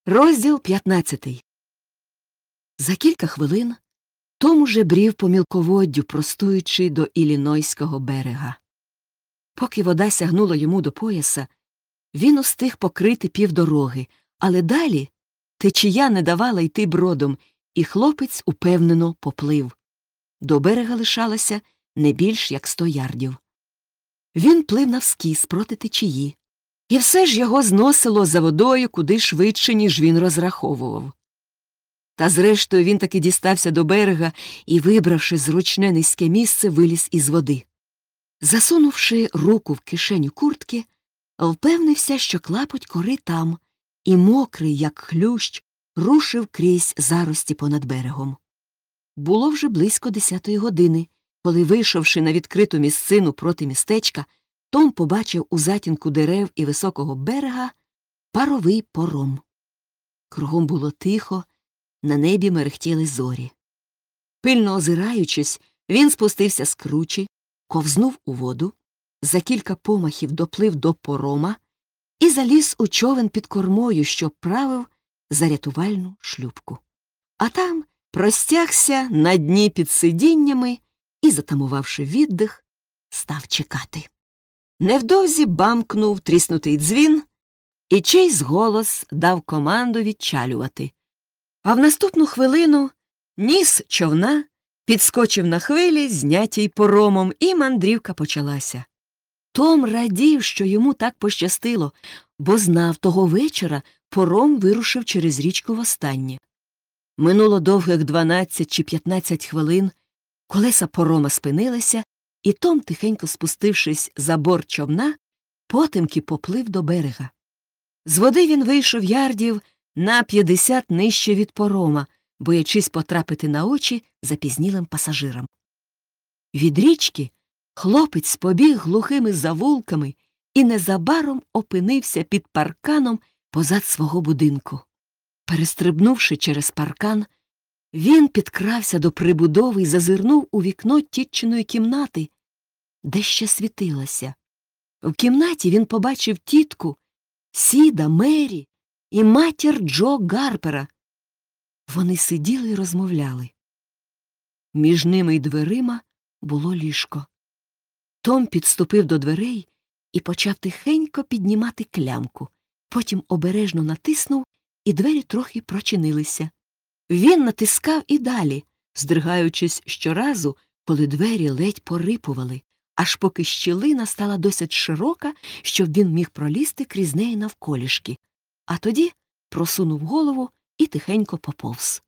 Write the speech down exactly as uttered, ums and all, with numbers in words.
Розділ п'ятнадцятий. За кілька хвилин Том уже брів по мілководдю, простуючи до Іллінойського берега. Поки вода сягнула йому до пояса, він устиг покрити півдороги, але далі течія не давала йти бродом, і хлопець упевнено поплив. До берега лишалося не більш як сто ярдів. Він плив навскіз проти течії, і все ж його зносило за водою куди швидше, ніж він розраховував. Та зрештою він таки дістався до берега і, вибравши зручне низьке місце, виліз із води. Засунувши руку в кишеню куртки, впевнився, що клапоть кори там, і мокрий, як хлющ, рушив крізь зарості понад берегом. Було вже близько десятої години, коли, вийшовши на відкриту місцину проти містечка, Том побачив у затінку дерев і високого берега паровий пором. Кругом було тихо, на небі мерехтіли зорі. Пильно озираючись, він спустився з кручі, ковзнув у воду, за кілька помахів доплив до порома і заліз у човен під кормою, що правив за рятувальну шлюпку. А там простягся на дні під сидіннями і, затамувавши віддих, став чекати. Невдовзі бамкнув тріснутий дзвін, і чийсь голос дав команду відчалювати. А в наступну хвилину ніс човна підскочив на хвилі, знятій поромом, і мандрівка почалася. Том радів, що йому так пощастило, бо знав, того вечора пором вирушив через річку востаннє. Минуло довгих дванадцять чи п'ятнадцять хвилин, колеса порома спинилися, і Том, тихенько спустившись за борт човна, потемки поплив до берега. З води він вийшов ярдів на п'ятдесят нижче від порома, боячись потрапити на очі запізнілим пасажирам. Від річки хлопець побіг глухими завулками і незабаром опинився під парканом позад свого будинку. Перестрибнувши через паркан, він підкрався до прибудови і зазирнув у вікно тітчиної кімнати, де ще світилося. В кімнаті він побачив тітку, Сіда, Мері і матір Джо Гарпера. Вони сиділи й розмовляли. Між ними й дверима було ліжко. Том підступив до дверей і почав тихенько піднімати клямку. Потім обережно натиснув, і двері трохи прочинилися. Він натискав і далі, здригаючись щоразу, коли двері ледь порипували, аж поки щілина стала досить широка, щоб він міг пролізти крізь неї навколішки. А тоді просунув голову і тихенько поповз.